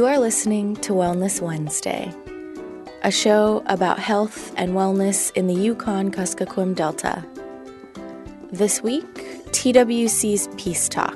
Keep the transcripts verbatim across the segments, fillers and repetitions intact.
You are listening to Wellness Wednesday, a show about health and wellness in the Yukon-Kuskokwim Delta. This week, T W C's Peace Talk.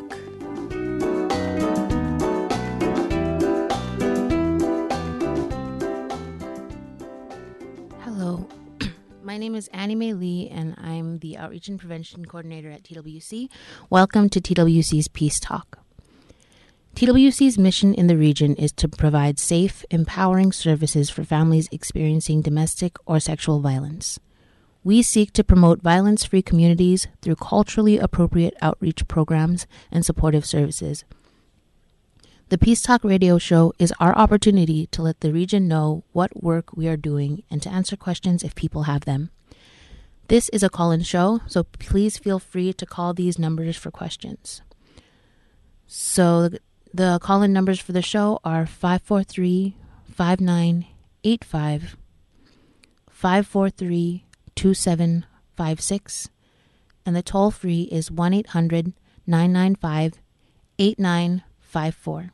Hello, my name is Annie Mae Lee, and I'm the Outreach and Prevention Coordinator at T W C. Welcome to T W C's Peace Talk. T W C's mission in the region is to provide safe, empowering services for families experiencing domestic or sexual violence. We seek to promote violence-free communities through culturally appropriate outreach programs and supportive services. The Peace Talk radio show is our opportunity to let the region know what work we are doing and to answer questions if people have them. This is a call-in show, so please feel free to call these numbers for questions. So the call-in numbers for the show are five four three, five nine eight five, five four three, two seven five six, and the toll-free is one eight hundred, nine nine five, eight nine five four.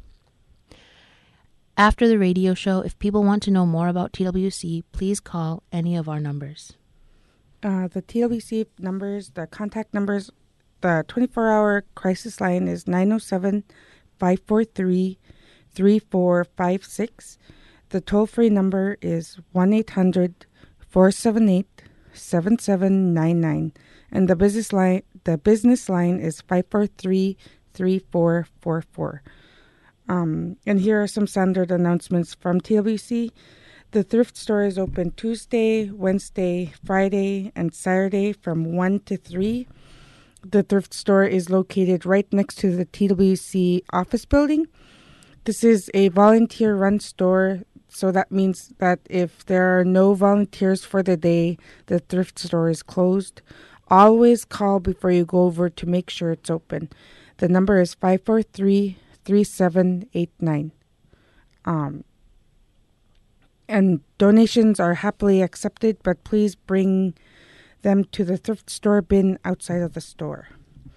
After the radio show, if people want to know more about T W C, please call any of our numbers. Uh, the T W C numbers, the contact numbers, the twenty-four hour crisis line is nine oh seven, five four three, three four five six. The toll-free number is one eight hundred, four seven eight, seven seven nine nine. And the business line the business line is five four three, three four four four. Um, and here are some standard announcements from T W C. The thrift store is open Tuesday, Wednesday, Friday, and Saturday from one to three. The thrift store is located right next to the T W C office building. This is a volunteer-run store, so that means that if there are no volunteers for the day, the thrift store is closed. Always call before you go over to make sure it's open. The number is five four three, three seven eight nine. Um, and donations are happily accepted, but please bring them to the thrift store bin outside of the store.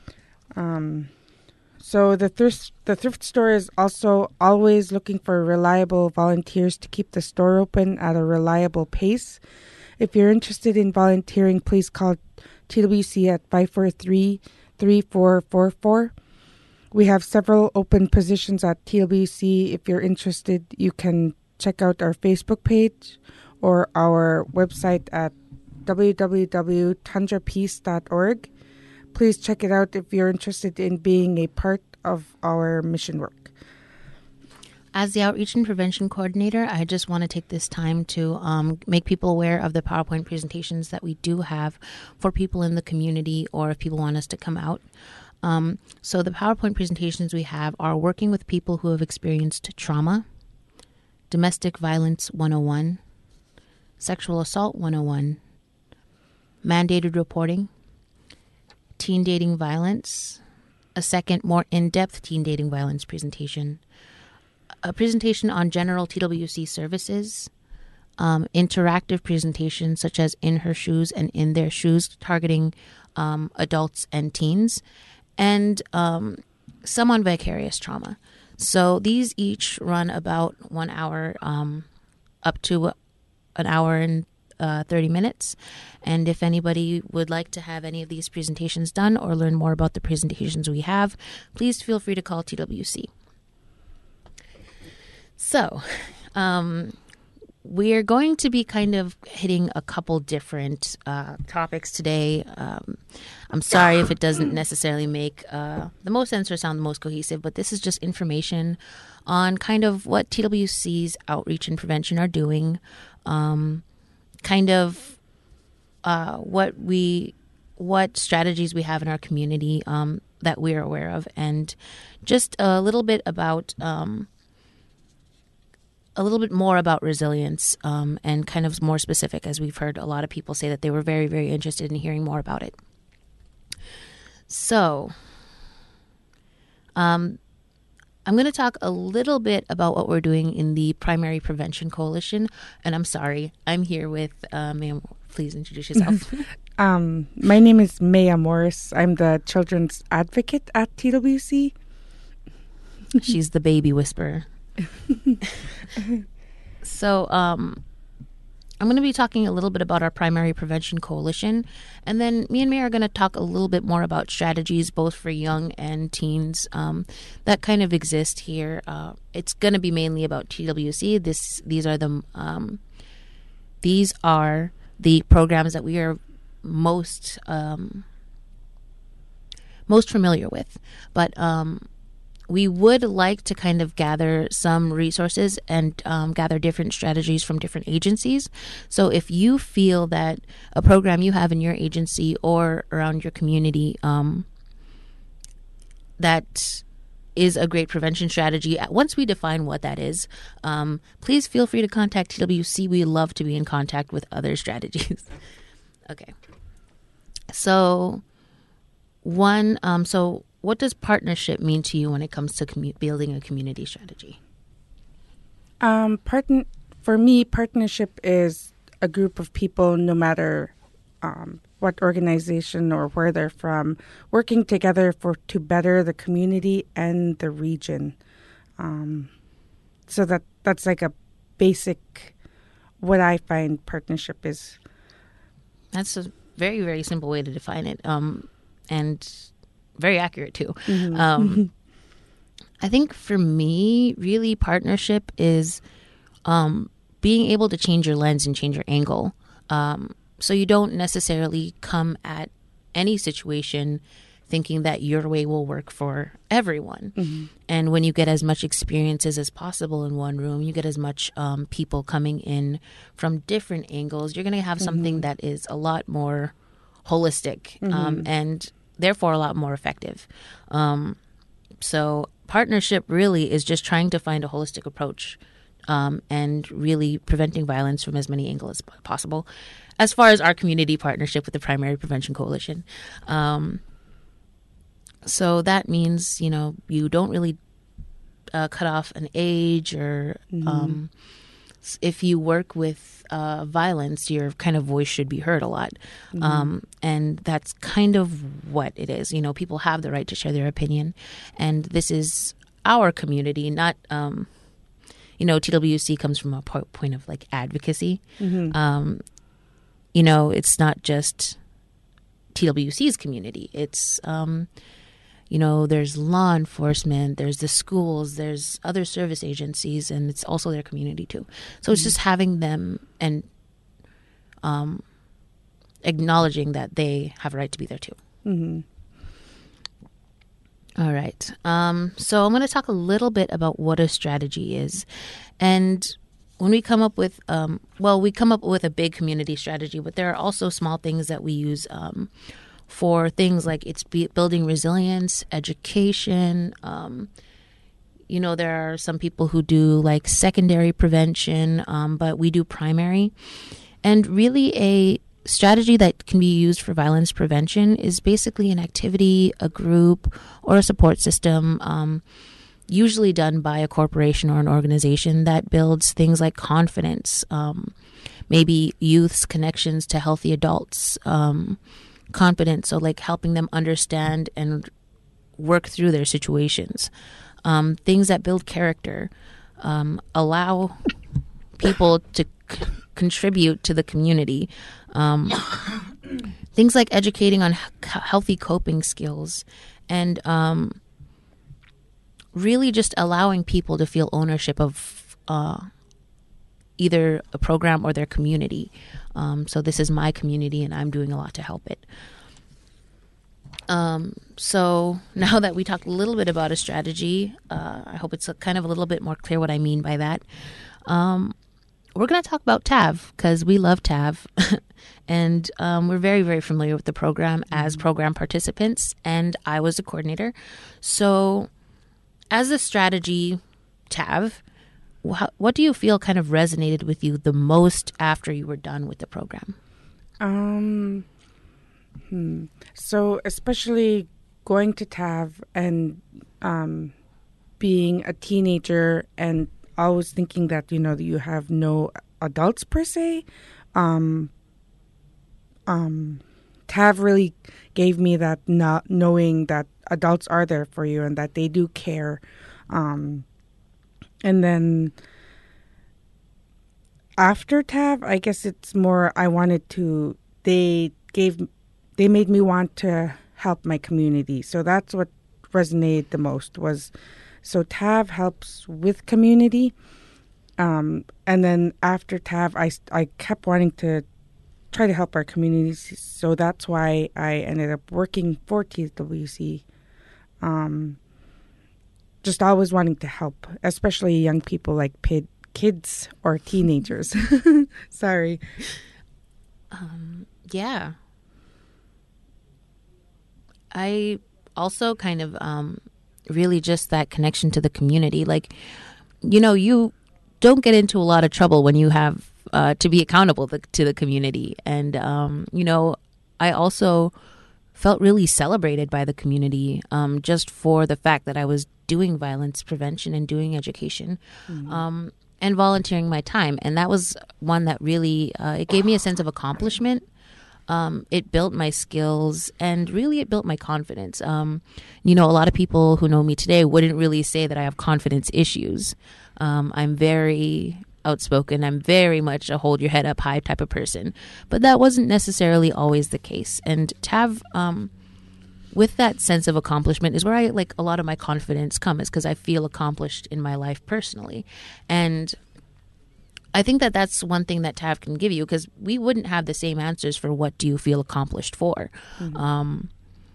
Um, so the thrift the thrift store is also always looking for reliable volunteers to keep the store open at a reliable pace. If you're interested in volunteering, please call T W C at five four three, three four four four. We have several open positions at T W C. If you're interested, you can check out our Facebook page or our website at w w w dot tundra peace dot org. Please check it out if you're interested in being a part of our mission work. As the Outreach and Prevention Coordinator, I just want to take this time to um, make people aware of the PowerPoint presentations that we do have for people in the community or if people want us to come out. Um, so the PowerPoint presentations we have are working with people who have experienced trauma, domestic violence one oh one, sexual assault one oh one, mandated reporting, teen dating violence, a second more in-depth teen dating violence presentation, a presentation on general T W C services, um, interactive presentations such as In Her Shoes and In Their Shoes targeting um, adults and teens, and um, some on vicarious trauma. So these each run about one hour um, up to an hour and uh, thirty minutes. And if anybody would like to have any of these presentations done or learn more about the presentations we have, please feel free to call T W C. So um, we're going to be kind of hitting a couple different uh, topics today. Um, I'm sorry if it doesn't necessarily make uh, the most sense or sound the most cohesive, but this is just information on kind of what T W C's outreach and prevention are doing, um, kind of uh, what we, what strategies we have in our community um, that we're aware of, and just a little bit about um, a little bit more about resilience um, and kind of more specific, as we've heard a lot of people say that they were very, very interested in hearing more about it. So um, I'm going to talk a little bit about what we're doing in the Primary Prevention Coalition. And I'm sorry, I'm here with, uh, ma'am, please introduce yourself. um, my name is Maya Morris. I'm the children's advocate at T W C. She's the baby whisperer. So, um, I'm going to be talking a little bit about our Primary Prevention Coalition, and then me and May are going to talk a little bit more about strategies both for young and teens um, that kind of exist here. Uh, it's going to be mainly about T W C. This, these are the um, these are the programs that we are most um, most familiar with, but um, we would like to kind of gather some resources and um, gather different strategies from different agencies. So if you feel that a program you have in your agency or around your community um, that is a great prevention strategy, once we define what that is, um, please feel free to contact T W C. We love to be in contact with other strategies. Okay. So one, um, so what does partnership mean to you when it comes to commu- building a community strategy? Um, partn- for me, partnership is a group of people, no matter um, what organization or where they're from, working together for to better the community and the region. Um, so that that's like a basic, what I find partnership is. That's a very, very simple way to define it, um, and very accurate too. Mm-hmm. Um, I think for me, really, partnership is um, being able to change your lens and change your angle. Um, so you don't necessarily come at any situation thinking that your way will work for everyone. Mm-hmm. And when you get as much experiences as possible in one room, you get as much um, people coming in from different angles, you're going to have mm-hmm. something that is a lot more holistic mm-hmm. um, and therefore a lot more effective. Um, so partnership really is just trying to find a holistic approach um, and really preventing violence from as many angles as possible. As far as our community partnership with the Primary Prevention Coalition. Um, so that means, you know, you don't really uh, cut off an age or mm-hmm. um, if you work with uh, violence, your kind of voice should be heard a lot. Mm-hmm. Um, and that's kind of what it is. You know, people have the right to share their opinion. And this is our community, not, um, you know, T W C comes from a po- point of like advocacy. Mm-hmm. Um, you know, it's not just T W C's community. It's, um, you know, there's law enforcement, there's the schools, there's other service agencies, and it's also their community too. So it's mm-hmm. just having them and um, acknowledging that they have a right to be there too. Mm-hmm. All right. Um, so I'm going to talk a little bit about what a strategy is. And when we come up with, um, well, we come up with a big community strategy, but there are also small things that we use um for things like it's be building resilience, education. Um, you know, there are some people who do like secondary prevention, um, but we do primary. And really a strategy that can be used for violence prevention is basically an activity, a group, or a support system, um, usually done by a corporation or an organization that builds things like confidence, um, maybe youth's connections to healthy adults, um, confidence, so like helping them understand and work through their situations. Um, things that build character, um, allow people to c- contribute to the community. Um, things like educating on h- healthy coping skills and um, really just allowing people to feel ownership of uh, either a program or their community. Um, so this is my community and I'm doing a lot to help it. Um, so now that we talked a little bit about a strategy, uh, I hope it's a, kind of a little bit more clear what I mean by that. Um, we're going to talk about T A V because we love T A V and um, we're very, very familiar with the program as program participants, and I was a coordinator. So as a strategy, T A V, what do you feel kind of resonated with you the most after you were done with the program? Um, hmm. So especially going to T A V and um, being a teenager and always thinking that, you know, that you have no adults per se, um, um, T A V really gave me that not knowing that adults are there for you and that they do care. Um and then after T A V, I guess it's more I wanted to, they gave, they made me want to help my community. So that's what resonated the most was, so T A V helps with community. Um, and then after T A V, I, I kept wanting to try to help our communities. So that's why I ended up working for T W C. Um, just always wanting to help, especially young people like pid, kids or teenagers. Sorry. Um, yeah. I also kind of um, really just that connection to the community. Like, you know, you don't get into a lot of trouble when you have uh, to be accountable to, to the community. And, um, you know, I also felt really celebrated by the community um, just for the fact that I was doing violence prevention and doing education mm-hmm. um, and volunteering my time. And that was one that really, uh, it gave me a sense of accomplishment. Um, it built my skills and really it built my confidence. Um, you know, a lot of people who know me today wouldn't really say that I have confidence issues. Um, I'm very outspoken. I'm very much a hold your head up high type of person. But that wasn't necessarily always the case. And to have, um, with that sense of accomplishment is where I, like, a lot of my confidence comes because I feel accomplished in my life personally. And I think that that's one thing that T A V can give you because we wouldn't have the same answers for what do you feel accomplished for. Mm-hmm. Um,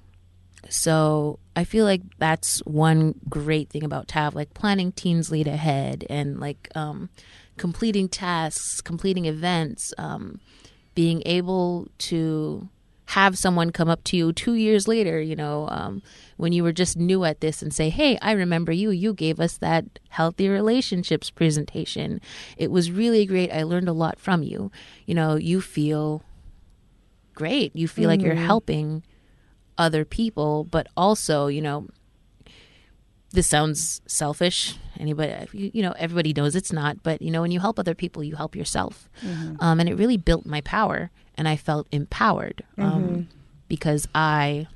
so I feel like that's one great thing about T A V, like planning Teens Lead Ahead and like um, completing tasks, completing events, um, being able to have someone come up to you two years later, you know, um, when you were just new at this and say, hey, I remember you. You gave us that healthy relationships presentation. It was really great. I learned a lot from you. You know, you feel great. You feel mm-hmm. like you're helping other people, but also, you know, this sounds selfish. Anybody, you know, everybody knows it's not. But, you know, when you help other people, you help yourself. Mm-hmm. Um, and it really built my power. And I felt empowered um, mm-hmm. because I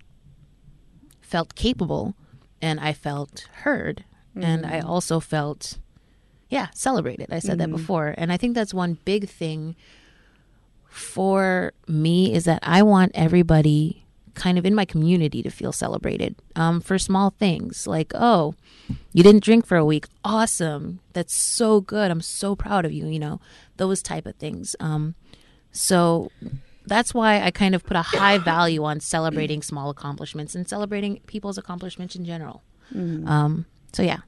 felt capable and I felt heard. Mm-hmm. And I also felt, yeah, celebrated. I said mm-hmm. that before. And I think that's one big thing for me is that I want everybody kind of in my community to feel celebrated um, for small things like, oh, you didn't drink for a week. Awesome. That's so good. I'm so proud of you. You know, those type of things. Um, so that's why I kind of put a high value on celebrating small accomplishments and celebrating people's accomplishments in general. Mm-hmm. Um, so, yeah.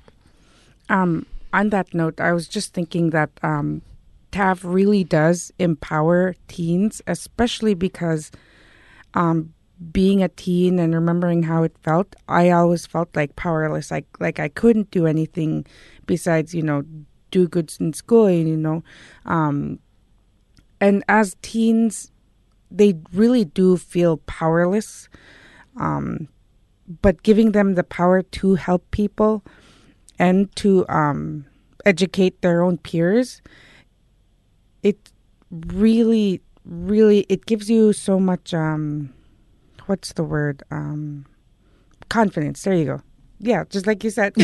Um, on that note, I was just thinking that um, T A V really does empower teens, especially because um, being a teen and remembering how it felt, I always felt like powerless, like like I couldn't do anything besides, you know, do good in school, you know. Um, and as teens, they really do feel powerless. Um, but giving them the power to help people and to um, educate their own peers, it really, really, it gives you so much, um, what's the word? Um, confidence. There you go. Yeah, just like you said.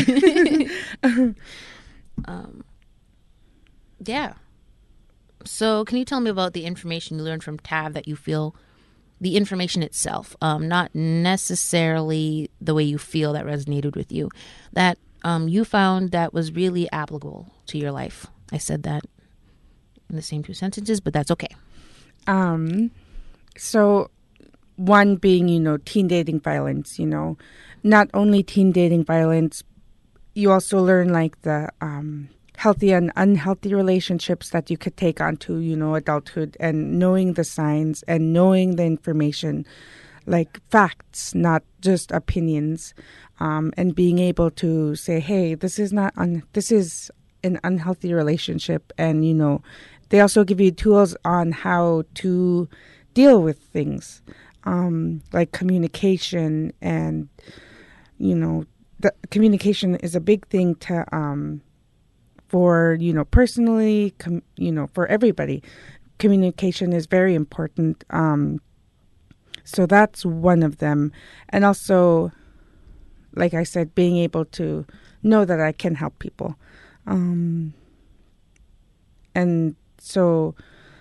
um, yeah. So can you tell me about the information you learned from T A V that you feel, the information itself, um, not necessarily the way you feel that resonated with you, that um, you found that was really applicable to your life? I said that in the same two sentences, but that's okay. Um, so one being, you know, teen dating violence, you know, not only teen dating violence, you also learn like the um, healthy and unhealthy relationships that you could take onto, you know, adulthood, and knowing the signs and knowing the information, like facts, not just opinions, um, and being able to say, hey, this is not, un- this is an unhealthy relationship. And, you know, they also give you tools on how to deal with things, um, like communication. And, you know, the communication is a big thing to, um, for, you know, personally, com- you know, for everybody. Communication is very important. Um, so that's one of them. And also, like I said, being able to know that I can help people. Um, and so,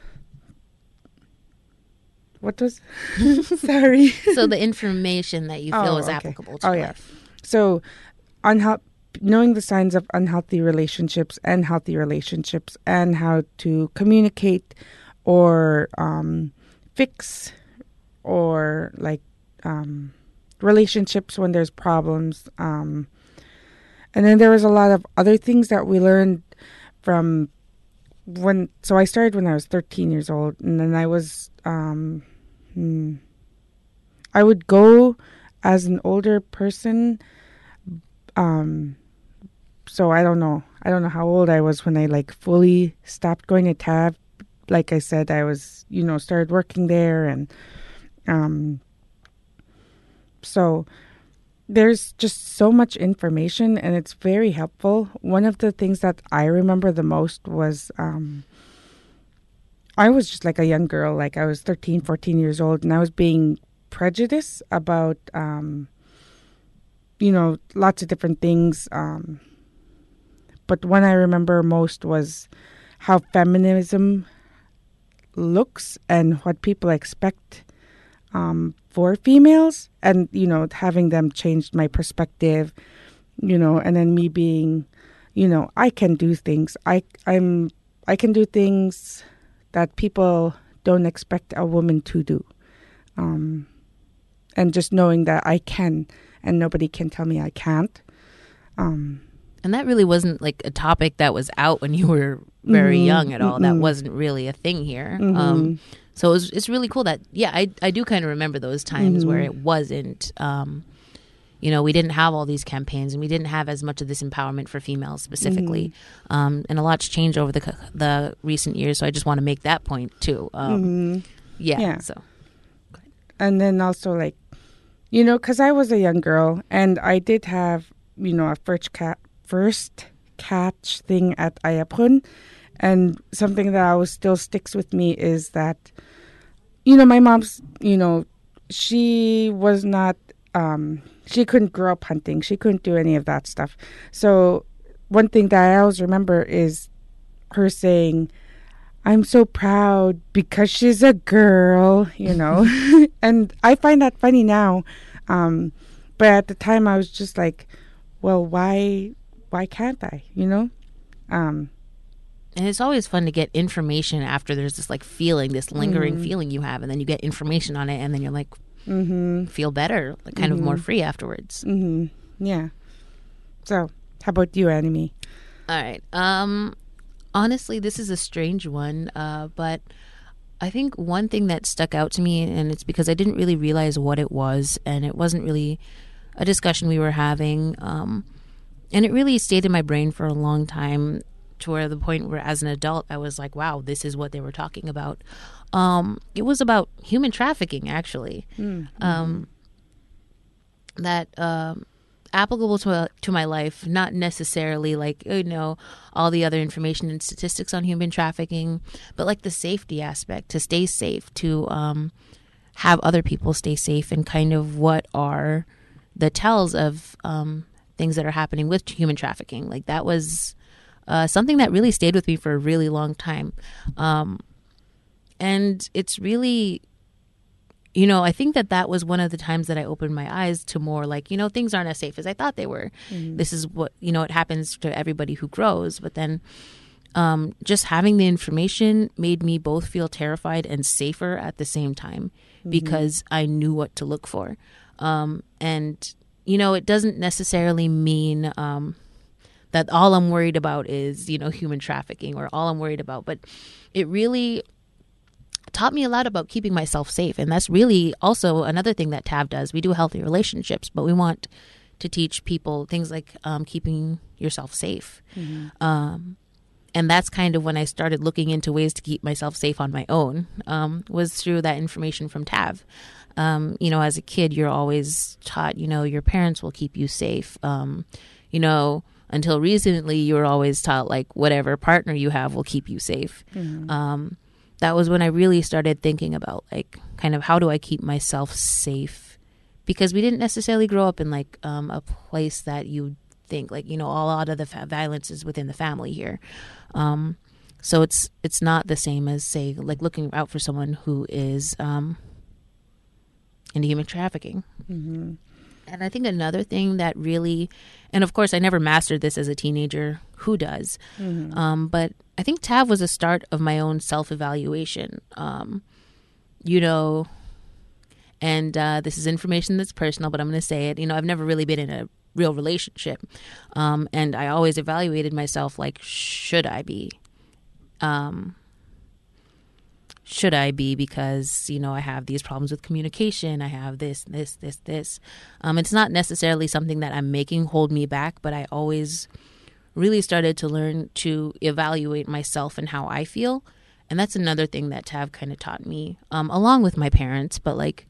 what was, sorry. So the information that you feel Oh, is okay. applicable to Oh, your yeah. life. So, unhealth, knowing the signs of unhealthy relationships and healthy relationships, and how to communicate or um, fix or like um, relationships when there's problems. Um, and then there was a lot of other things that we learned from when. So I started when I was thirteen years old, and then I was um, hmm, I would go as an older person. Um, so I don't know. I don't know how old I was when I like fully stopped going to T A V. Like I said, I was, you know, started working there, and um, so there's just so much information, and it's very helpful. One of the things that I remember the most was um, I was just like a young girl, like I was thirteen, fourteen years old, and I was being prejudiced about, um, you know, lots of different things. Um, but one I remember most was how feminism looks and what people expect um, for females, and, you know, having them changed my perspective, you know, and then me being, you know, I can do things. I, I'm, I can do things that people don't expect a woman to do. Um, and just knowing that I can, and nobody can tell me I can't. Um, And that really wasn't like a topic that was out when you were very mm-hmm, young at all. mm-hmm. That wasn't really a thing here. Mm-hmm. Um, so it was, it's really cool that, yeah, I, I do kind of remember those times mm-hmm. where it wasn't, um, you know, we didn't have all these campaigns, and we didn't have as much of this empowerment for females specifically. Mm-hmm. Um, and a lot's changed over the the recent years. So I just want to make that point too. Um, Mm-hmm. yeah, Yeah. So. And then also, like, you know, because I was a young girl, and I did have, you know, a first cat first catch thing at Ayapun. And something that always still sticks with me is that, you know, my mom's, you know, she was not, um, she couldn't grow up hunting. She couldn't do any of that stuff. So one thing that I always remember is her saying, I'm so proud because she's a girl, you know. And I find that funny now. Um, but at the time I was just like, well, why, why can't I, you know? Um, And it's always fun to get information after there's this like feeling, this lingering mm-hmm. feeling you have, and then you get information on it, and then you're like, mm-hmm. feel better, like kind mm-hmm. of more free afterwards. Mm-hmm. Yeah. So, how about you, Anime? All right. Um, honestly, this is a strange one, uh, but I think one thing that stuck out to me, and it's because I didn't really realize what it was, and it wasn't really a discussion we were having, um, and it really stayed in my brain for a long time, to where the point where as an adult I was like, wow, this is what they were talking about. Um, it was about human trafficking, actually. Mm-hmm. Um, that um, applicable to uh, to my life, not necessarily like, you know, all the other information and statistics on human trafficking, but like the safety aspect, to stay safe, to um, have other people stay safe, and kind of what are the tells of um, things that are happening with human trafficking. Like that was Uh, something that really stayed with me for a really long time. Um, and it's really, you know, I think that that was one of the times that I opened my eyes to more like, you know, things aren't as safe as I thought they were. Mm-hmm. This is what, you know, it happens to everybody who grows. But then um, just having the information made me both feel terrified and safer at the same time, mm-hmm. because I knew what to look for. Um, and, you know, it doesn't necessarily mean Um, that all I'm worried about is, you know, human trafficking, or all I'm worried about. But it really taught me a lot about keeping myself safe. And that's really also another thing that T A V does. We do healthy relationships, but we want to teach people things like um, keeping yourself safe. Mm-hmm. Um, and that's kind of when I started looking into ways to keep myself safe on my own, um, was through that information from T A V. Um, you know, as a kid, you're always taught, you know, your parents will keep you safe. Um, you know, until recently, you were always taught, like, whatever partner you have will keep you safe. Mm-hmm. Um, that was when I really started thinking about, like, kind of how do I keep myself safe? Because we didn't necessarily grow up in, like, um, a place that you think. Like, you know, a lot of the fa- violence is within the family here. Um, so it's it's not the same as, say, like looking out for someone who is um, into human trafficking. Mm-hmm. And I think another thing that really, and of course I never mastered this as a teenager, who does? Mm-hmm. Um, but I think T A V was a start of my own self-evaluation. Um, you know, and uh, this is information that's personal, but I'm going to say it. You know, I've never really been in a real relationship. Um, and I always evaluated myself like, should I be? Um, should I be? Because, you know, I have these problems with communication. I have this, this, this, this. Um, it's not necessarily something that I'm making hold me back, but I always really started to learn to evaluate myself and how I feel. And that's another thing that T A V kind of taught me, um, along with my parents. But like,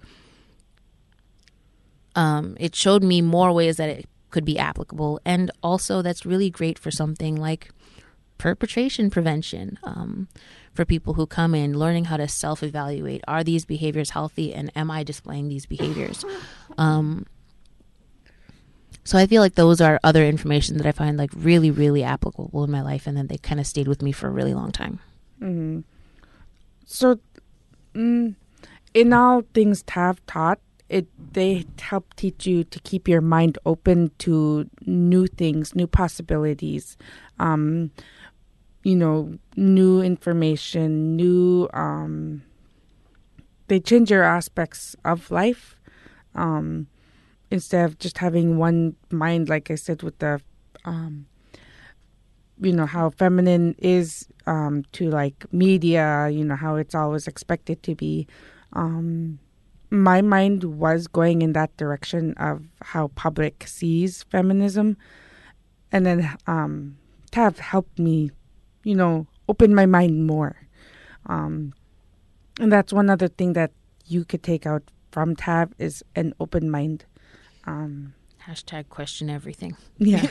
um, it showed me more ways that it could be applicable. And also that's really great for something like perpetration prevention. Um, for people who come in, learning how to self-evaluate. Are these behaviors healthy, and am I displaying these behaviors? Um, so I feel like those are other information that I find like really, really applicable in my life, and then they kind of stayed with me for a really long time. Mm-hmm. So, mm, in all things T A V taught, it they help teach you to keep your mind open to new things, new possibilities. Um, you know, new information, new, um, they change your aspects of life, um, instead of just having one mind, like I said, with the, um, you know, how feminine is, um, to like media, you know, how it's always expected to be. Um, my mind was going in that direction of how public sees feminism. And then, um, T A V helped me, you know, open my mind more. Um, and that's one other thing that you could take out from T A V is an open mind. Um, Hashtag question everything. Yeah.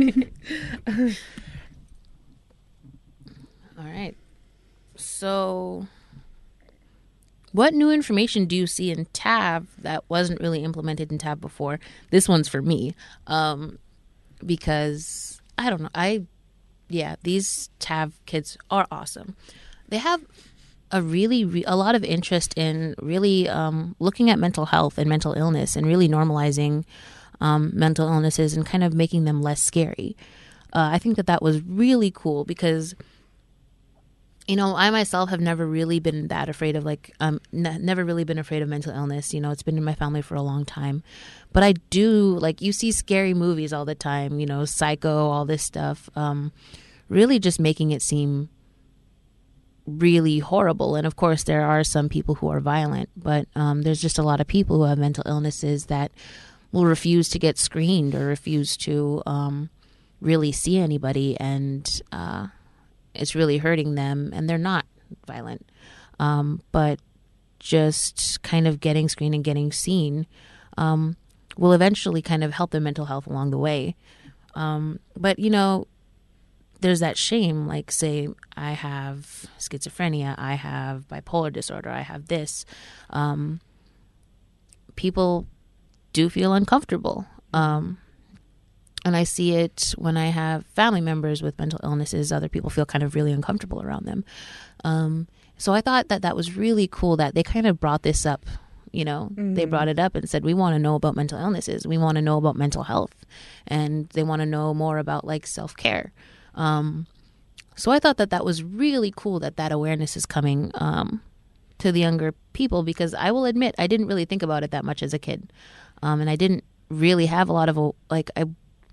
All right. So what new information do you see in T A V that wasn't really implemented in T A V before? This one's for me. Um, because I don't know. I Yeah, these T A V kids are awesome. They have a really, re- a lot of interest in really um, looking at mental health and mental illness and really normalizing um, mental illnesses and kind of making them less scary. Uh, I think that that was really cool because, you know, I myself have never really been that afraid of like, um, n- never really been afraid of mental illness. You know, it's been in my family for a long time. But I do, like, you see scary movies all the time, you know, Psycho, all this stuff, um, really just making it seem really horrible. And of course, there are some people who are violent, but um, there's just a lot of people who have mental illnesses that will refuse to get screened or refuse to um, really see anybody. And uh, it's really hurting them. And they're not violent. Um, but just kind of getting screened and getting seen um, will eventually kind of help their mental health along the way. Um, but, you know, there's that shame, like, say, I have schizophrenia, I have bipolar disorder, I have this. Um, people do feel uncomfortable. Um, and I see it when I have family members with mental illnesses. Other people feel kind of really uncomfortable around them. Um, so I thought that that was really cool that they kind of brought this up. You know, mm-hmm. They brought it up and said, we want to know about mental illnesses. We want to know about mental health. And they want to know more about, like, self-care. Um, so I thought that that was really cool that that awareness is coming um, to the younger people, because I will admit I didn't really think about it that much as a kid. Um, and I didn't really have a lot of, like, I,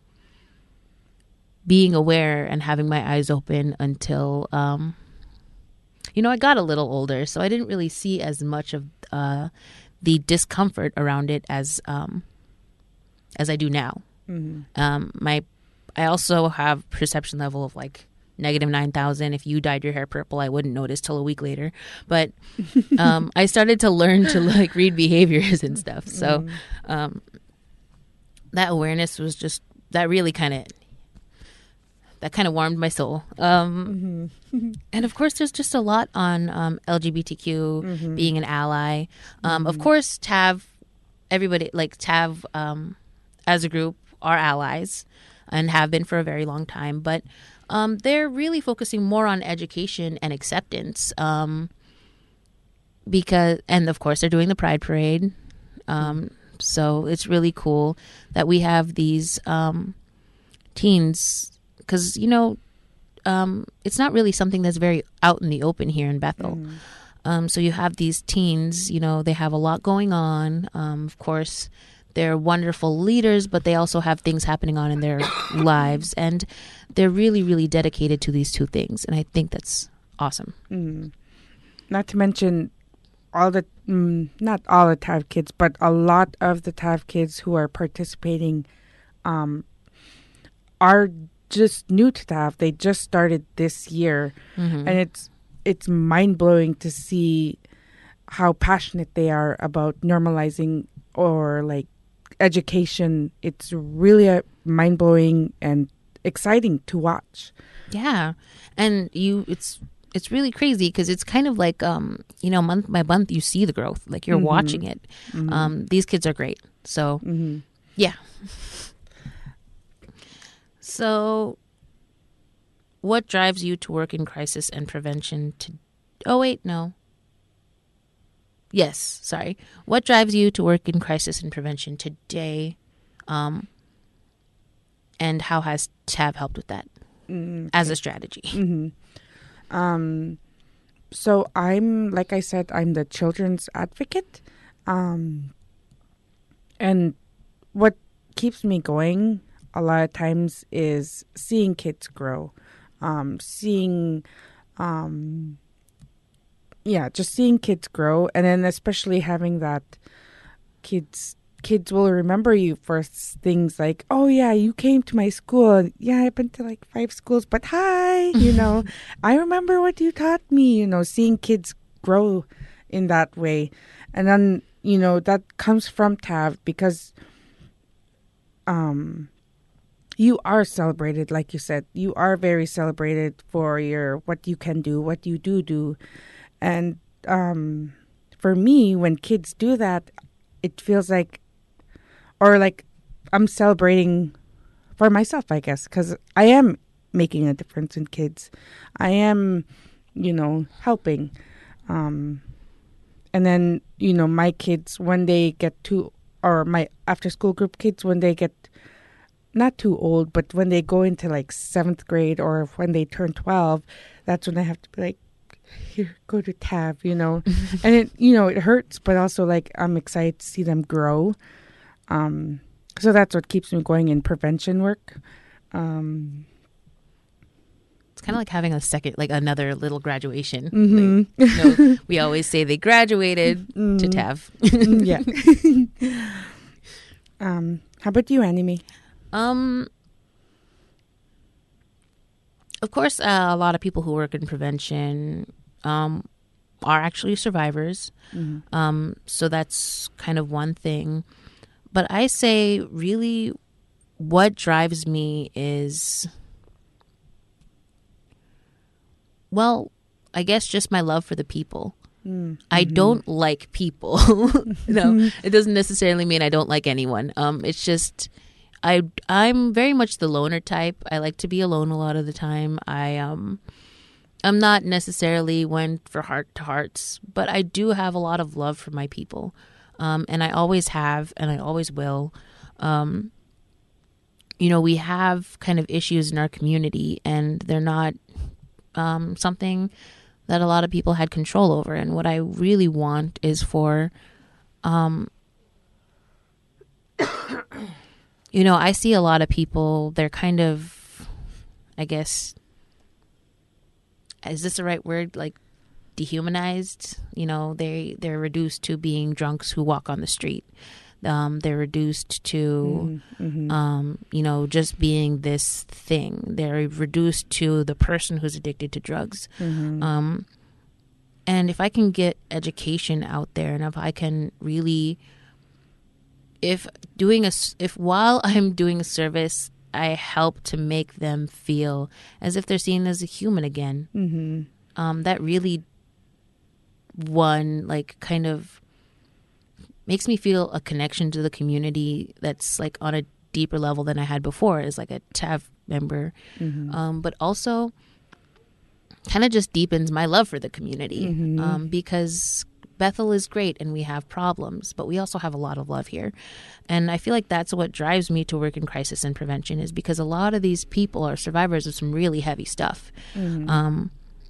being aware and having my eyes open until, um, you know, I got a little older. So I didn't really see as much of uh, the discomfort around it as um, as I do now. Mm-hmm. Um, my I also have perception level of like negative nine thousand. If you dyed your hair purple, I wouldn't notice till a week later. But um, I started to learn to like read behaviors and stuff. So um, that awareness was just, that really kind of, that kind of warmed my soul. Um, mm-hmm. And of course, there's just a lot on um, L G B T Q, mm-hmm. being an ally. Um, mm-hmm. Of course, T A V, everybody, like T A V um, as a group are allies. and have been for a very long time. But um, they're really focusing more on education and acceptance. Um, because, and of course, they're doing the Pride Parade. Um, so it's really cool that we have these um, teens, because, you know, um, it's not really something that's very out in the open here in Bethel. Mm. Um, so you have these teens, you know, they have a lot going on. Um, of course, they're wonderful leaders, but they also have things happening on in their lives. And they're really, really dedicated to these two things. And I think that's awesome. Mm. Not to mention all the, mm, not all the T A V kids, but a lot of the T A V kids who are participating um, are just new to T A V. They just started this year. Mm-hmm. And it's, it's mind-blowing to see how passionate they are about normalizing or like education. It's really a mind-blowing and exciting to watch. Yeah. And you it's it's really crazy because it's kind of like um you know, month by month you see the growth, like you're mm-hmm. watching it. Mm-hmm. Um these kids are great. So mm-hmm. yeah. So what drives you to work in crisis and prevention to... Oh, wait, no. Yes, sorry. What drives you to work in crisis and prevention today? Um, and how has T A V helped with that mm-hmm. as a strategy? Mm-hmm. Um, so I'm, like I said, I'm the children's advocate. Um, and what keeps me going a lot of times is seeing kids grow. Um, seeing, um, yeah, just seeing kids grow. And then especially having that kids, kids will remember you for things like, oh yeah, you came to my school. Yeah, I've been to like five schools, but hi, you know, I remember what you taught me, you know, seeing kids grow in that way. And then, you know, that comes from T A V because, um, you are celebrated, like you said. You are very celebrated for your what you can do, what you do do. And um, for me, when kids do that, it feels like, or like I'm celebrating for myself, I guess, because I am making a difference in kids. I am, you know, helping. Um, and then, you know, my kids, when they get to, or my after school group kids, when they get not too old, but when they go into like seventh grade or when they turn twelve, that's when I have to be like, here, go to T A V, you know. And it, you know, it hurts, but also like I'm excited to see them grow. Um, so that's what keeps me going in prevention work. Um, it's kind of like having a second, like another little graduation. Mm-hmm. Like, you know, we always say they graduated mm-hmm. to T A V. Yeah. um, how about you, Anime? Um, of course, uh, a lot of people who work in prevention um, are actually survivors. Mm-hmm. Um, so that's kind of one thing. But I say really what drives me is, well, I guess just my love for the people. Mm-hmm. I don't like people. No, it doesn't necessarily mean I don't like anyone. Um, it's just... I I'm very much the loner type. I like to be alone a lot of the time. I um I'm not necessarily one for heart to hearts, but I do have a lot of love for my people. Um and I always have and I always will. Um you know, we have kind of issues in our community and they're not um something that a lot of people had control over. And what I really want is for um you know, I see a lot of people, they're kind of, I guess, is this the right word? Like dehumanized? You know, they, they're reduced to being drunks who walk on the street. Um, they're reduced to, mm-hmm. um, you know, just being this thing. They're reduced to the person who's addicted to drugs. Mm-hmm. Um, and if I can get education out there and if I can really... If doing a, if while I'm doing a service, I help to make them feel as if they're seen as a human again, mm-hmm. um, that really, one, like kind of makes me feel a connection to the community that's like on a deeper level than I had before as like a T A V member. Mm-hmm. Um, but also kind of just deepens my love for the community mm-hmm. um, because Bethel is great and we have problems, but we also have a lot of love here. And I feel like that's what drives me to work in crisis and prevention, is because a lot of these people are survivors of some really heavy stuff. Mm-hmm. Um,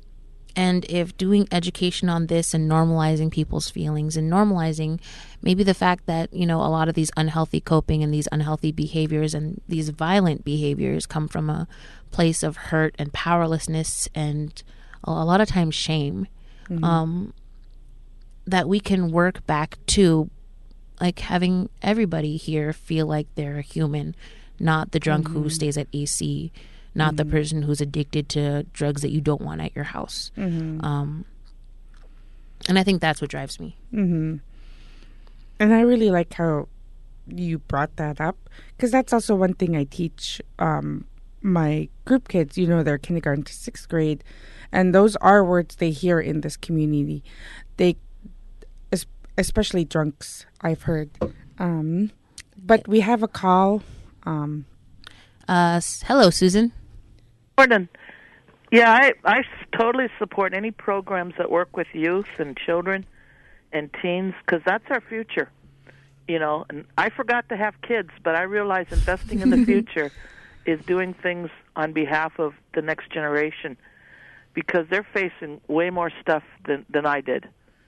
and if doing education on this and normalizing people's feelings and normalizing maybe the fact that, you know, a lot of these unhealthy coping and these unhealthy behaviors and these violent behaviors come from a place of hurt and powerlessness and a lot of times shame, mm-hmm. um, that we can work back to like having everybody here feel like they're a human, not the drunk mm-hmm. who stays at A C, not mm-hmm. the person who's addicted to drugs that you don't want at your house. Mm-hmm. Um, and I think that's what drives me. Mm-hmm. And I really like how you brought that up, because that's also one thing I teach um, my group kids. You know, they're kindergarten to sixth grade, and those are words they hear in this community. They, especially drunks, I've heard. Um, but we have a call. Um, uh, hello, Susan. Jordan. Yeah, I, I totally support any programs that work with youth and children and teens, because that's our future. You know, and I forgot to have kids, but I realize investing in the future is doing things on behalf of the next generation, because they're facing way more stuff than, than I did.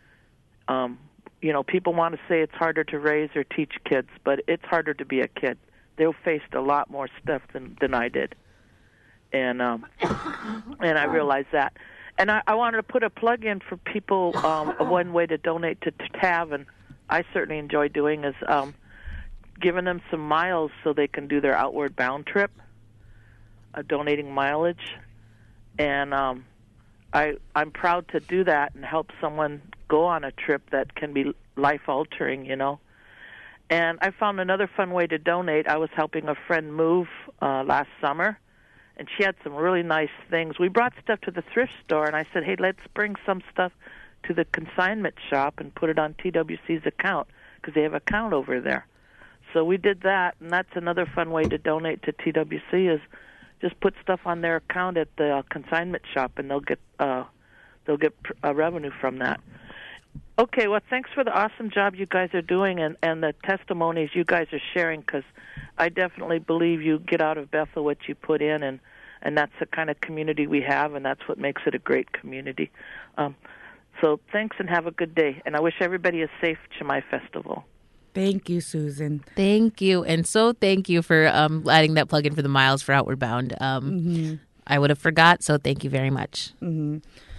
Um, you know, people want to say it's harder to raise or teach kids, but it's harder to be a kid. They faced a lot more stuff than, than I did. And um, and I realized that. And I, I wanted to put a plug in for people. Um, one way to donate to T A V, and I certainly enjoy doing, is um, giving them some miles so they can do their outward bound trip, uh, donating mileage. And um, I, I'm proud to do that and help someone go on a trip that can be life-altering, you know. And I found another fun way to donate. I was helping a friend move uh, last summer, and she had some really nice things. We brought stuff to the thrift store, and I said, hey, let's bring some stuff to the consignment shop and put it on T W C's account, because they have an account over there. So we did that, and that's another fun way to donate to T W C, is just put stuff on their account at the uh, consignment shop, and they'll get uh, they'll get uh, revenue from that. Okay, well, thanks for the awesome job you guys are doing, and, and the testimonies you guys are sharing, because I definitely believe you get out of Bethel what you put in, and, and that's the kind of community we have, and that's what makes it a great community. Um, so thanks, and have a good day. And I wish everybody a safe Chamai Festival. Thank you, Susan. Thank you. And so thank you for um, adding that plug in for the miles for Outward Bound. Um, mm-hmm. I would have forgot, so thank you very much. Mm-hmm.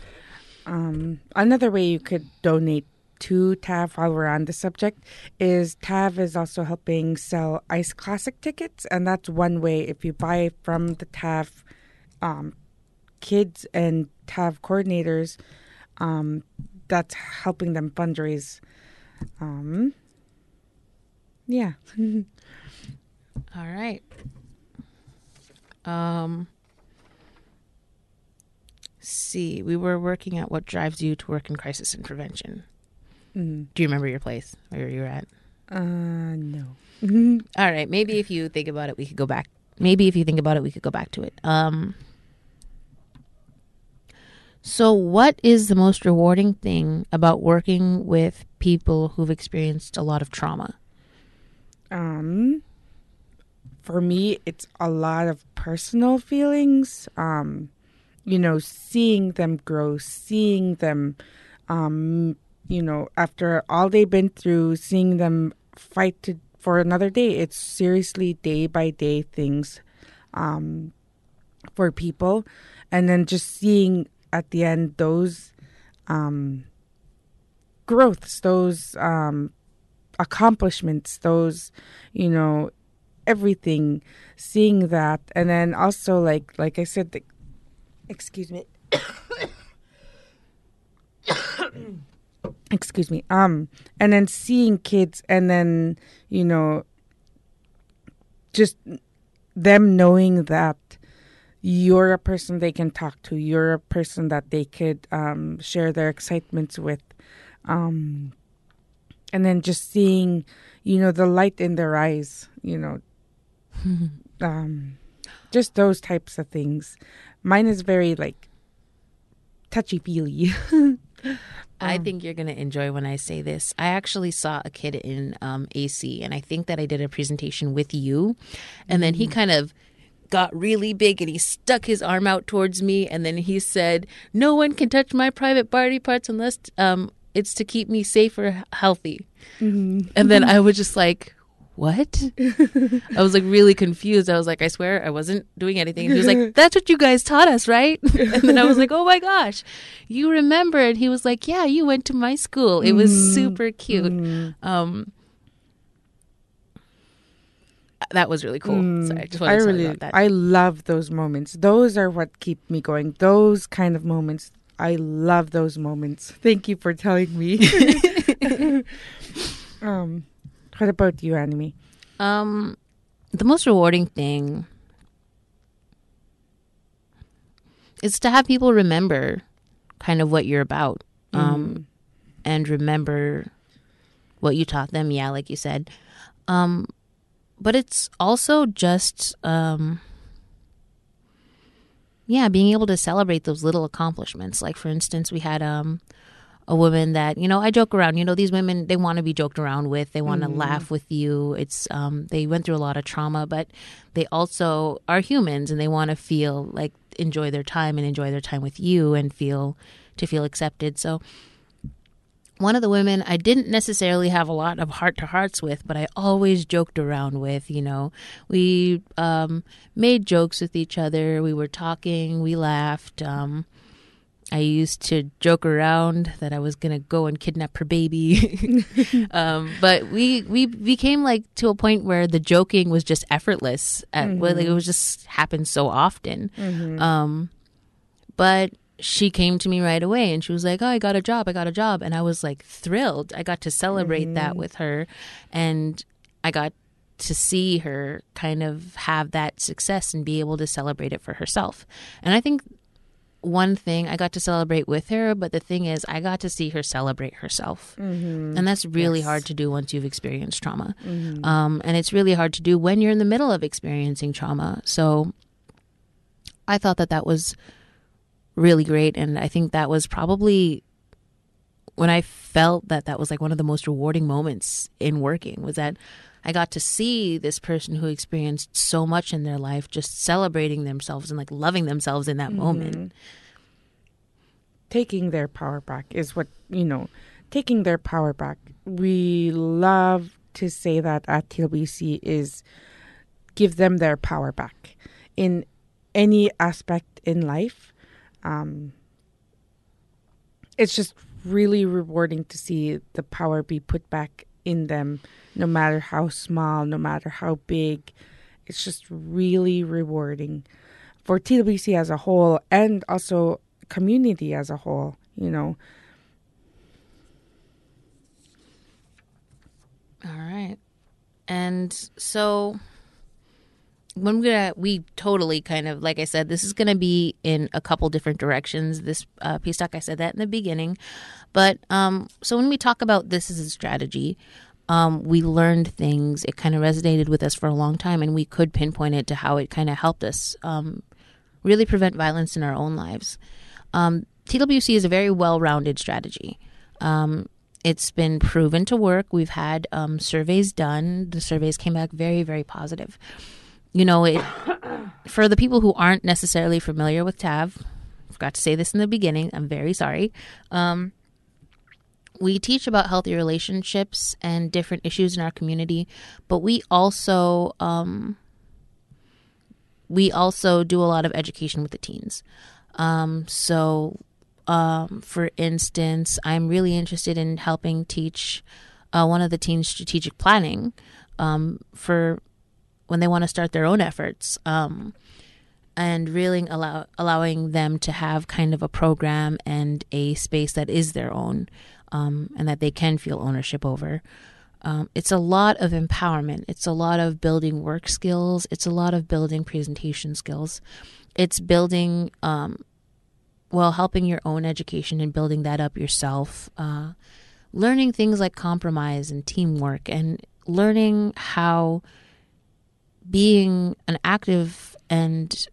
Um, another way you could donate to T A V while we're on the subject is T A V is also helping sell Ice Classic tickets, and that's one way. If you buy from the T A V um, kids and T A V coordinators, um, that's helping them fundraise. Um, yeah. All right. Um. See, we were working at what drives you to work in crisis and prevention. Mm-hmm. Do you remember your place, where you were at? Uh, no. All right. Maybe if you think about it, we could go back. Maybe if you think about it, we could go back to it. Um. So what is the most rewarding thing about working with people who've experienced a lot of trauma? Um, for me, it's a lot of personal feelings. Um, you know, seeing them grow, seeing them, um, you know, after all they've been through, seeing them fight to, for another day. It's seriously day by day things um, for people. And then just seeing at the end those um, growths, those um, accomplishments, those, you know, everything, seeing that. And then also, like, like I said, the, excuse me. Excuse me. Um, and then seeing kids, and then, you know, just them knowing that you're a person they can talk to. You're a person that they could um, share their excitements with. Um, and then just seeing, you know, the light in their eyes, you know, um, just those types of things. Mine is very like touchy-feely. I think you're going to enjoy when I say this. I actually saw a kid in um, A C, and I think that I did a presentation with you. And then he kind of got really big, and he stuck his arm out towards me. And then he said, "No one can touch my private body parts unless um, it's to keep me safe or healthy." Mm-hmm. And then I was just like, what? I was like really confused. I was like, I swear I wasn't doing anything. And he was like, "That's what you guys taught us, right?" And then I was like, oh my gosh, you remember? And he was like, "Yeah, you went to my school." It was mm-hmm. super cute. Mm-hmm. Um, that was really cool. Mm, Sorry, I just wanted I to really, tell you about that. I love those moments. Those are what keep me going. Those kind of moments. I love those moments. Thank you for telling me. um. What about you, Anime? Um, the most rewarding thing is to have people remember kind of what you're about, um, mm. and remember what you taught them. Yeah, like you said. Um, but it's also just, um, yeah, being able to celebrate those little accomplishments. Like, for instance, we had um. a woman that, you know, I joke around, you know, these women, they want to be joked around with. They want to mm. laugh with you. It's, um, they went through a lot of trauma, but they also are humans, and they want to feel like enjoy their time and enjoy their time with you and feel, to feel accepted. So one of the women I didn't necessarily have a lot of heart to hearts with, but I always joked around with, you know, we, um, made jokes with each other. We were talking, we laughed, um, I used to joke around that I was going to go and kidnap her baby. um, but we we became like to a point where the joking was just effortless. At, mm-hmm. well, like, it was just happened so often. Mm-hmm. Um, but she came to me right away, and she was like, "Oh, I got a job. I got a job." And I was like thrilled. I got to celebrate mm-hmm. that with her. And I got to see her kind of have that success and be able to celebrate it for herself. And I think one thing, I got to celebrate with her, but the thing is, I got to see her celebrate herself. Mm-hmm. And that's really yes. hard to do once you've experienced trauma. Mm-hmm. Um, and it's really hard to do when you're in the middle of experiencing trauma. So I thought that that was really great. And I think that was probably when I felt that that was like one of the most rewarding moments in working, was that I got to see this person who experienced so much in their life just celebrating themselves and like loving themselves in that mm-hmm. moment. Taking their power back is what, you know, taking their power back. We love to say that at T L B C is give them their power back in any aspect in life. Um, it's just really rewarding to see the power be put back in them, no matter how small, no matter how big. It's just really rewarding for T W C as a whole, and also community as a whole, you know. All right. And so when we're gonna, we totally kind of, like I said, this is going to be in a couple different directions. This uh, Peace Talk, I said that in the beginning. But um, so when we talk about this as a strategy, um, we learned things. It kind of resonated with us for a long time, and we could pinpoint it to how it kind of helped us um, really prevent violence in our own lives. Um, T W C is a very well-rounded strategy. Um, it's been proven to work. We've had um, surveys done. The surveys came back very, very positive. You know, it, for the people who aren't necessarily familiar with T A V, I forgot to say this in the beginning. I'm very sorry. Um, we teach about healthy relationships and different issues in our community, but we also um, we also do a lot of education with the teens. Um, so, um, for instance, I'm really interested in helping teach uh, one of the teens strategic planning um, for when they want to start their own efforts, um, and really allow, allowing them to have kind of a program and a space that is their own, um, and that they can feel ownership over. Um, it's a lot of empowerment. It's a lot of building work skills. It's a lot of building presentation skills. It's building, um, well, helping your own education and building that up yourself, uh, learning things like compromise and teamwork, and learning how being an active and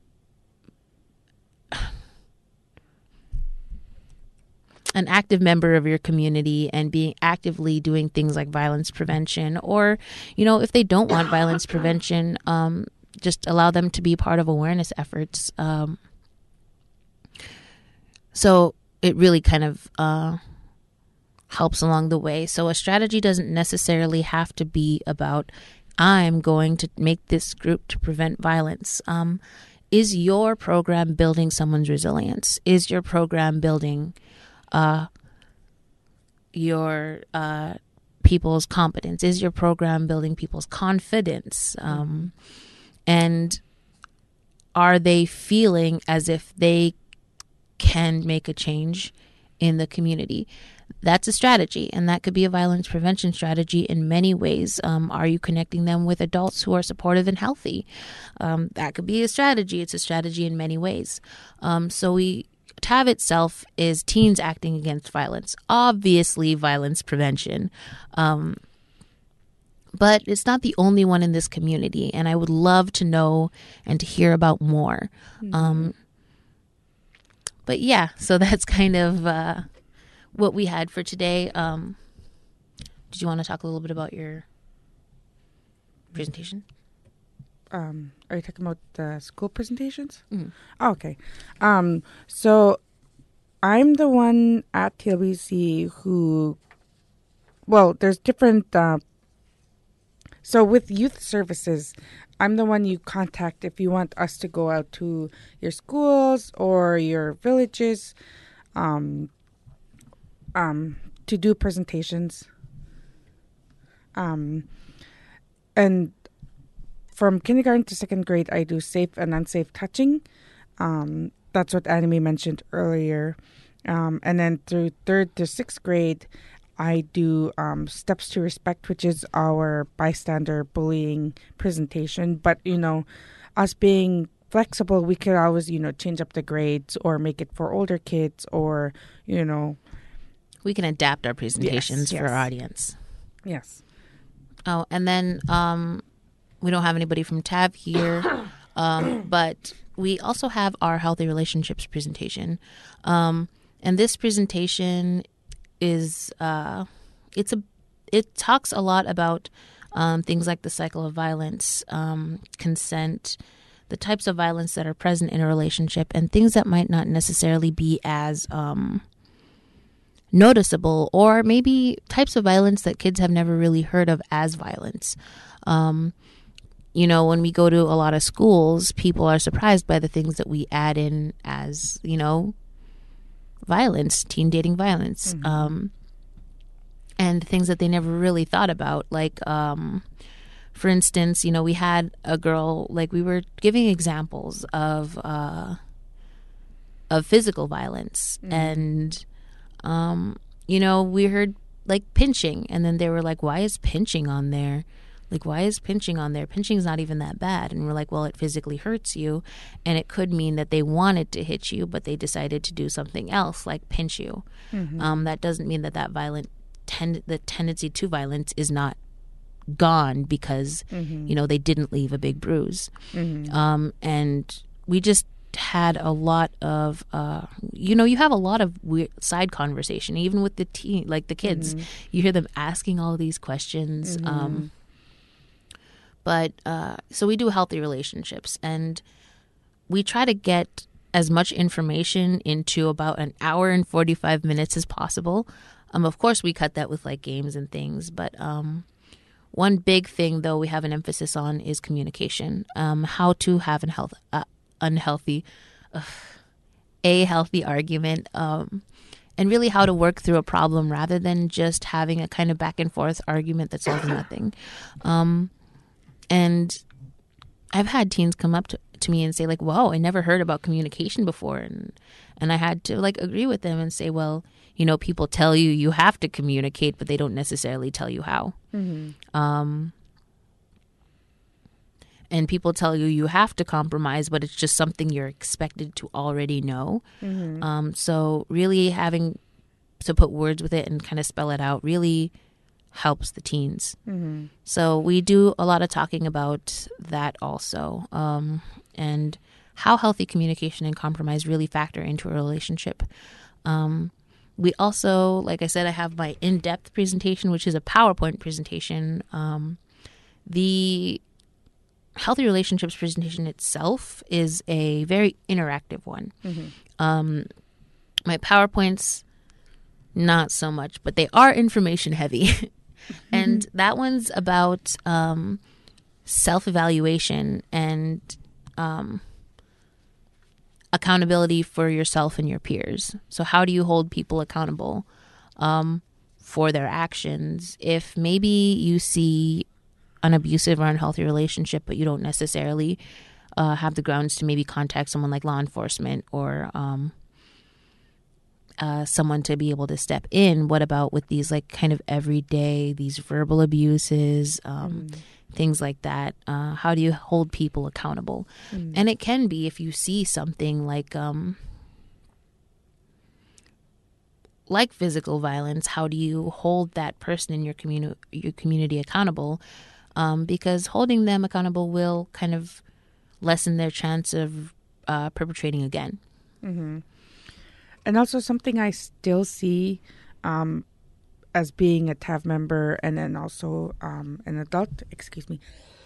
an active member of your community and being actively doing things like violence prevention, or, you know, if they don't want violence prevention, um, just allow them to be part of awareness efforts. Um, so it really kind of uh, helps along the way. So a strategy doesn't necessarily have to be about, I'm going to make this group to prevent violence. Um, is your program building someone's resilience? Is your program building Uh, your uh, people's competence? Is your program building people's confidence? Um, and are they feeling as if they can make a change in the community? That's a strategy, and that could be a violence prevention strategy in many ways. Um, are you connecting them with adults who are supportive and healthy? Um, that could be a strategy. It's a strategy in many ways. Um, so we T A V itself is Teens Acting Against Violence, obviously violence prevention. Um, but it's not the only one in this community, and I would love to know and to hear about more. Mm-hmm. Um, but yeah, so that's kind of uh, what we had for today. Um, did you want to talk a little bit about your presentation? Um, are you talking about the school presentations? Mm-hmm. Oh, okay. Um, so I'm the one at T L B C who, well, there's different, uh, so with youth services, I'm the one you contact if you want us to go out to your schools or your villages, um, um, to do presentations. Um, and From kindergarten to second grade, I do safe and unsafe touching. Um, that's what Anime mentioned earlier. Um, and then through third to sixth grade, I do um, Steps to Respect, which is our bystander bullying presentation. But, you know, us being flexible, we could always, you know, change up the grades or make it for older kids or, you know. We can adapt our presentations yes, for yes. our audience. Yes. Oh, and then... Um, We don't have anybody from T A V here, um, but we also have our Healthy Relationships presentation. Um, and this presentation is, uh, it's a, it talks a lot about um, things like the cycle of violence, um, consent, the types of violence that are present in a relationship, and things that might not necessarily be as um, noticeable, or maybe types of violence that kids have never really heard of as violence. Um, You know, when we go to a lot of schools, people are surprised by the things that we add in as, you know, violence, teen dating violence, mm-hmm. um, and things that they never really thought about. Like, um, for instance, you know, we had a girl, like we were giving examples of uh, of physical violence, mm-hmm. and, um, you know, we heard like pinching, and then they were like, why is pinching on there? Like, why is pinching on there? Pinching's not even that bad. And we're like, well, it physically hurts you. And it could mean that they wanted to hit you, but they decided to do something else, like pinch you. Mm-hmm. Um, that doesn't mean that that violent, tend- the tendency to violence is not gone because, mm-hmm. you know, they didn't leave a big bruise. Mm-hmm. Um, and we just had a lot of, uh, you know, you have a lot of weird side conversation, even with the teen, like the kids. Mm-hmm. You hear them asking all these questions. Mm-hmm. Um But uh, so we do healthy relationships, and we try to get as much information into about an hour and forty-five minutes as possible. Um, of course, we cut that with like games and things. But um, one big thing, though, we have an emphasis on is communication. Um, how to have an health, uh, unhealthy, uh, a healthy argument, um, and really how to work through a problem rather than just having a kind of back and forth argument that solves nothing. Um, And I've had teens come up to, to me and say, like, wow, I never heard about communication before. And and I had to, like, agree with them and say, well, you know, people tell you you have to communicate, but they don't necessarily tell you how. Mm-hmm. Um, and people tell you you have to compromise, but it's just something you're expected to already know. Mm-hmm. Um, so really having to put words with it and kind of spell it out really helps the teens. Mm-hmm. So we do a lot of talking about that also, um, and how healthy communication and compromise really factor into a relationship. Um, we also, like I said, I have my in-depth presentation, which is a PowerPoint presentation. Um, the Healthy Relationships presentation itself is a very interactive one. Mm-hmm. Um, my PowerPoints, not so much, but they are information heavy. And that one's about um, self-evaluation and um, accountability for yourself and your peers. So how do you hold people accountable um, for their actions? If maybe you see an abusive or unhealthy relationship, but you don't necessarily uh, have the grounds to maybe contact someone like law enforcement or um, uh, someone to be able to step in. What about with these like kind of everyday, these verbal abuses, um, mm. things like that? Uh, how do you hold people accountable? Mm. And it can be if you see something like um, like physical violence, how do you hold that person in your community your community accountable? Um, because holding them accountable will kind of lessen their chance of uh, perpetrating again. Mm-hmm. And also something I still see um, as being a T A V member and then also um, an adult, excuse me,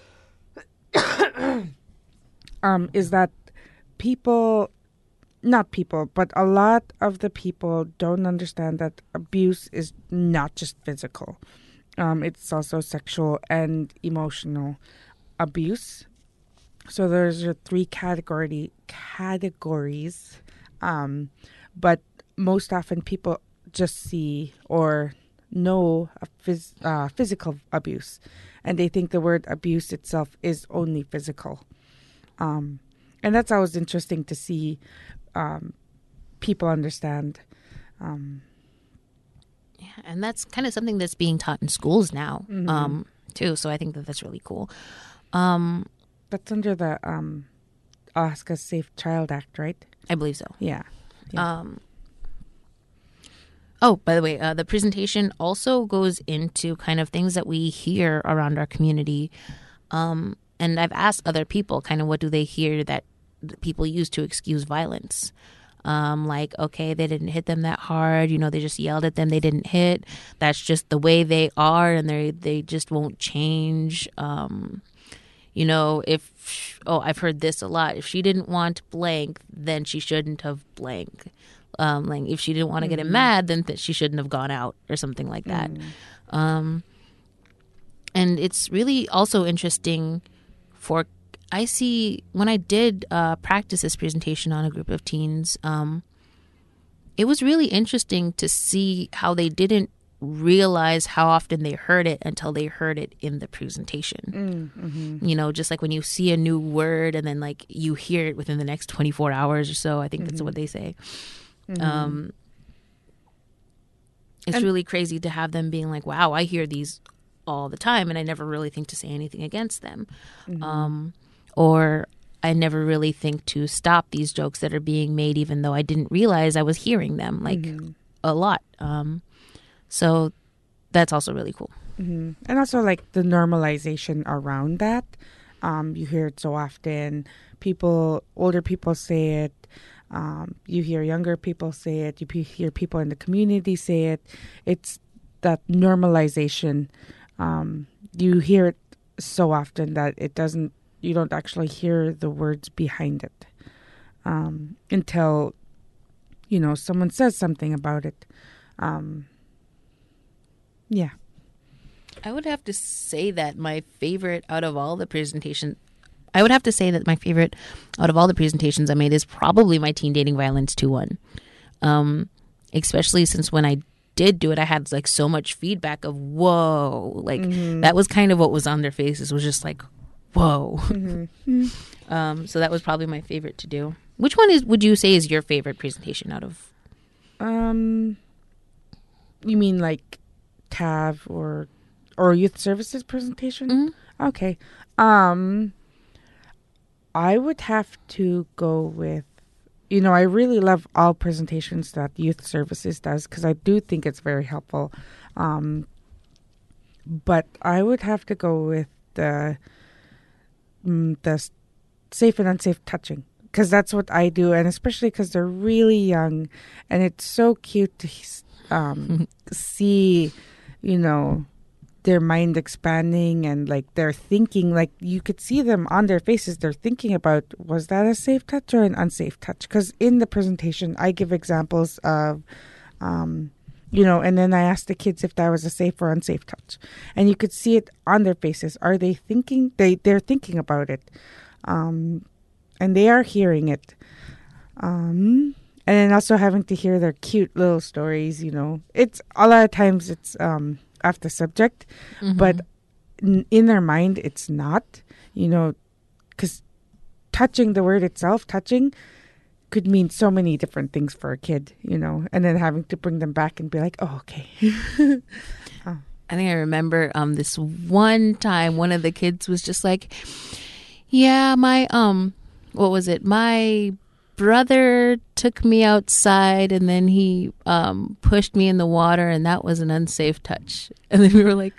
um, is that people, not people, but a lot of the people don't understand that abuse is not just physical. Um, it's also sexual and emotional abuse. So there's your three category categories, um, but most often people just see or know a phys- uh, physical abuse, and they think the word abuse itself is only physical. Um, and that's always interesting to see um, people understand. Um, yeah, and that's kind of something that's being taught in schools now, mm-hmm. um, too. So I think that that's really cool. Um, That's under the um, Alaska Safe Child Act, right? I believe so. Yeah. yeah. Um, oh, by the way, uh, the presentation also goes into kind of things that we hear around our community. Um, and I've asked other people kind of what do they hear that people use to excuse violence. Um, like, okay, they didn't hit them that hard. You know, they just yelled at them. They didn't hit. That's just the way they are, and they they just won't change. Um, you know, if, oh, I've heard this a lot. If she didn't want blank, then she shouldn't have blank. Um, like, if she didn't want to mm-hmm. get him mad, then th- she shouldn't have gone out or something like that. Mm-hmm. Um, and it's really also interesting for, I see, when I did uh, practice this presentation on a group of teens, um, it was really interesting to see how they didn't realize how often they heard it until they heard it in the presentation. Mm-hmm. You know, just like when you see a new word and then like you hear it within the next twenty-four hours or so. I think mm-hmm. that's what they say. Mm-hmm. Um, it's and- really crazy to have them being like, wow, I hear these all the time and I never really think to say anything against them. Mm-hmm. Um, or I never really think to stop these jokes that are being made, even though I didn't realize I was hearing them like mm-hmm. a lot. Um, So that's also really cool. Mm-hmm. And also like the normalization around that. Um, you hear it so often. People, older people say it. Um, you hear younger people say it. You p- hear people in the community say it. It's that normalization. Um, you hear it so often that it doesn't, you don't actually hear the words behind it um, until, you know, someone says something about it. Um Yeah. I would have to say that my favorite out of all the presentations, I would have to say that my favorite out of all the presentations I made is probably my teen dating violence two one. Um, especially since when I did do it, I had like so much feedback of, whoa, like mm-hmm. that was kind of what was on their faces, was just like, whoa. Mm-hmm. um, so that was probably my favorite to do. Which one is, would you say is your favorite presentation out of? Um, you mean like T A V or or youth services presentation? Mm-hmm. Okay. Um, I would have to go with, you know, I really love all presentations that youth services does because I do think it's very helpful. Um, but I would have to go with the mm, the s- safe and unsafe touching, because that's what I do, and especially because they're really young, and it's so cute to um, see, you know, their mind expanding, and like they're thinking, like you could see them on their faces. They're thinking about, was that a safe touch or an unsafe touch? Because in the presentation, I give examples of, um, you know, and then I asked the kids if that was a safe or unsafe touch, and you could see it on their faces. Are they thinking? They they're thinking about it, um, and they are hearing it. Um, and then also having to hear their cute little stories. You know, it's a lot of times it's um. off the subject, Mm-hmm. but n- in their mind it's not, you know, because touching, the word itself, touching, could mean so many different things for a kid, you know, and then having to bring them back and be like, oh, okay. oh. I think I remember um this one time one of the kids was just like, yeah, my um what was it? My brother took me outside and then he um pushed me in the water, and that was an unsafe touch. And then we were like,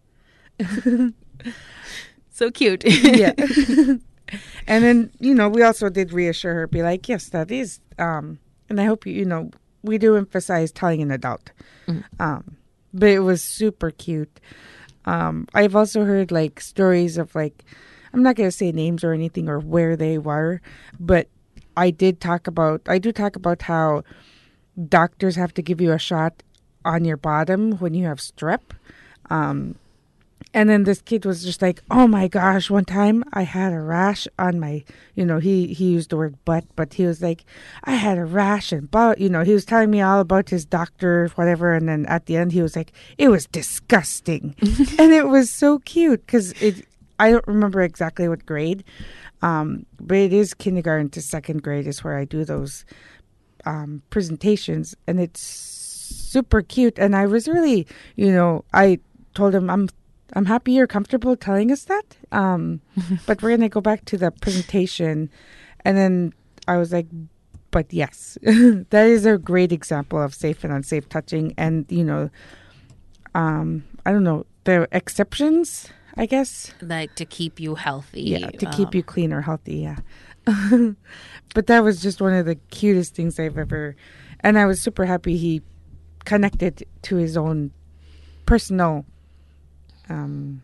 so cute. Yeah. And then, you know, we also did reassure her, be like, yes, that is, um, and I hope you, you know, we do emphasize telling an adult. Mm. Um, but it was super cute. Um, I've also heard like stories of like, I'm not going to say names or anything or where they were, but I did talk about, I do talk about how doctors have to give you a shot on your bottom when you have strep. Um, and then this kid was just like, oh my gosh, one time I had a rash on my, you know, he, he used the word butt, but he was like, I had a rash and, blah, you know, he was telling me all about his doctor, whatever. And then at the end, he was like, it was disgusting. And it was so cute because it, I don't remember exactly what grade, um, but it is kindergarten to second grade is where I do those um, presentations, and it's super cute. And I was really, you know, I told him, I'm I'm happy you're comfortable telling us that, um, but we're going to go back to the presentation. And then I was like, but yes, that is a great example of safe and unsafe touching. And, you know, um, I don't know, the exceptions, I guess. Like to keep you healthy. Yeah, to um, keep you clean or healthy, yeah. But that was just one of the cutest things I've ever, and I was super happy he connected to his own personal um,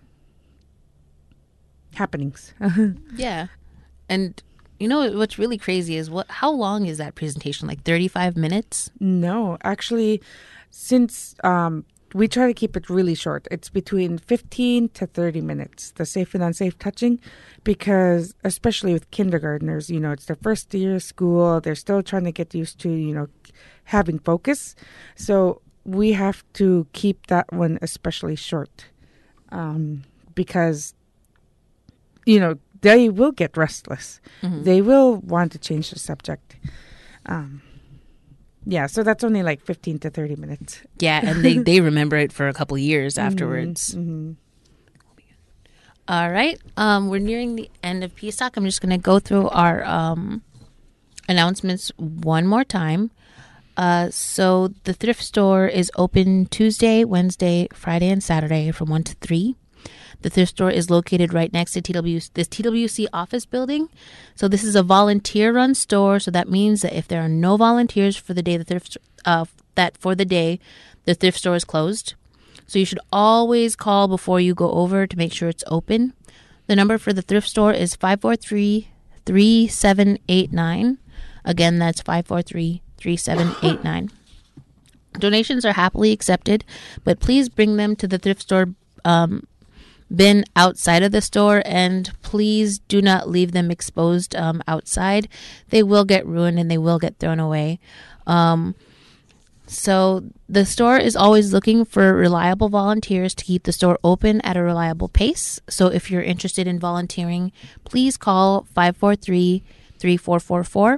happenings. Yeah. And you know what's really crazy is what how long is that presentation? Like thirty-five minutes? No, actually, since um, we try to keep it really short, it's between fifteen to thirty minutes, the safe and unsafe touching, because especially with kindergartners, you know, it's their first year of school. They're still trying to get used to, you know, having focus. So we have to keep that one especially short um, because, you know, they will get restless. Mm-hmm. They will want to change the subject. Um, yeah, so that's only like fifteen to thirty minutes. Yeah, and they, they remember it for a couple years afterwards. Mm-hmm. All right. Um, we're nearing the end of Peace Talk. I'm just going to go through our um, announcements one more time. Uh, so the thrift store is open Tuesday, Wednesday, Friday, and Saturday from one to three. The thrift store is located right next to T W this T W C office building. So this is a volunteer-run store. So that means that if there are no volunteers for the day, the thrift uh, that for the day, the thrift store is closed. So you should always call before you go over to make sure it's open. The number for the thrift store is five four three, three seven eight nine. Again, that's five four three, three seven eight nine. Donations are happily accepted, but please bring them to the thrift store um, bin outside of the store, and please do not leave them exposed um, outside. They will get ruined and they will get thrown away. Um, so the store is always looking for reliable volunteers to keep the store open at a reliable pace. So if you're interested in volunteering, please call five four three, three four four four.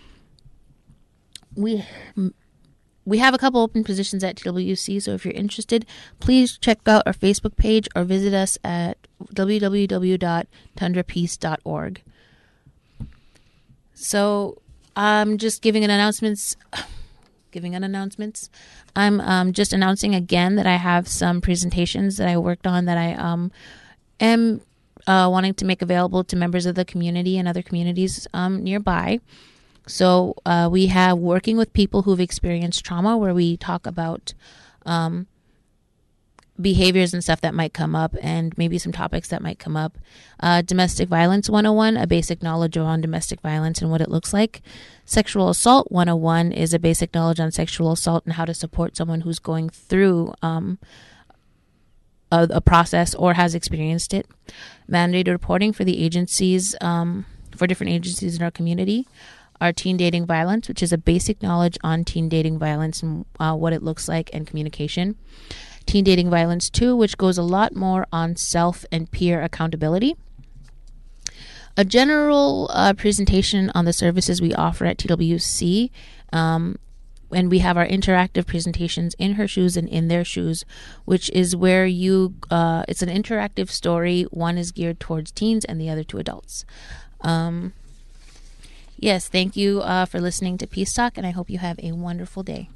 We We have a couple open positions at T W C, so if you're interested, please check out our Facebook page or visit us at w w w dot tundra peace dot org. So I'm just giving an announcements, Thanksgiving announcements. I'm um, just announcing again that I have some presentations that I worked on that I um, am uh, wanting to make available to members of the community and other communities um, nearby. So uh, we have Working with People Who've Experienced Trauma, where we talk about um, behaviors and stuff that might come up and maybe some topics that might come up. Uh, Domestic Violence one oh one, a basic knowledge on domestic violence and what it looks like. Sexual Assault one oh one is a basic knowledge on sexual assault and how to support someone who's going through um, a, a process or has experienced it. Mandated reporting for the agencies, um, for different agencies in our community. Our Teen Dating Violence, which is a basic knowledge on teen dating violence and uh, what it looks like and communication. Teen Dating Violence two, which goes a lot more on self and peer accountability. A general uh, presentation on the services we offer at T W C. Um, and we have our interactive presentations, In Her Shoes and In Their Shoes, which is where you, uh, it's an interactive story. One is geared towards teens and the other to adults. Um, Yes, thank you uh, for listening to Peace Talk, and I hope you have a wonderful day.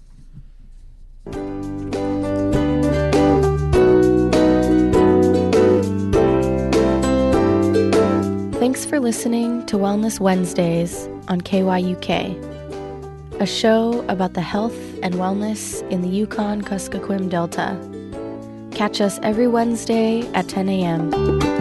Thanks for listening to Wellness Wednesdays on K Y U K, a show about the health and wellness in the Yukon Kuskokwim Delta. Catch us every Wednesday at ten a.m.